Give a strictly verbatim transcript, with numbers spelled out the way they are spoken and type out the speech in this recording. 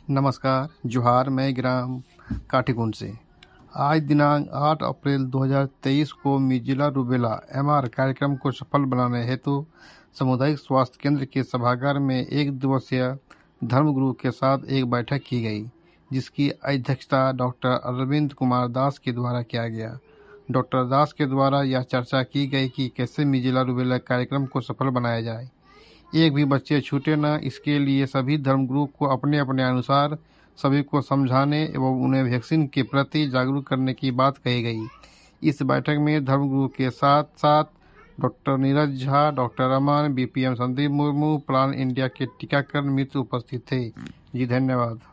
नमस्कार, जोहार। मैं ग्राम काठीकुंड से। आज दिनांक आठ अप्रैल दो हज़ार तेईस को मीजिला रूबेला एमआर कार्यक्रम को सफल बनाने हेतु सामुदायिक स्वास्थ्य केंद्र के सभागार में एक दिवसीय धर्मगुरु के साथ एक बैठक की गई, जिसकी अध्यक्षता डॉक्टर अरविंद कुमार दास के द्वारा किया गया। डॉक्टर दास के द्वारा यह चर्चा की गई कि कैसे मीजिला रूबेला कार्यक्रम को सफल बनाया जाए, एक भी बच्चे छूटे न। इसके लिए सभी धर्मगुरु को अपने अपने अनुसार सभी को समझाने एवं उन्हें वैक्सीन के प्रति जागरूक करने की बात कही गई। इस बैठक में धर्मगुरु के साथ साथ doctor Neeraj Jha, doctor Aman, BPM Sandeep Murmu, plan India के टीकाकरण मित्र उपस्थित थे। जी धन्यवाद।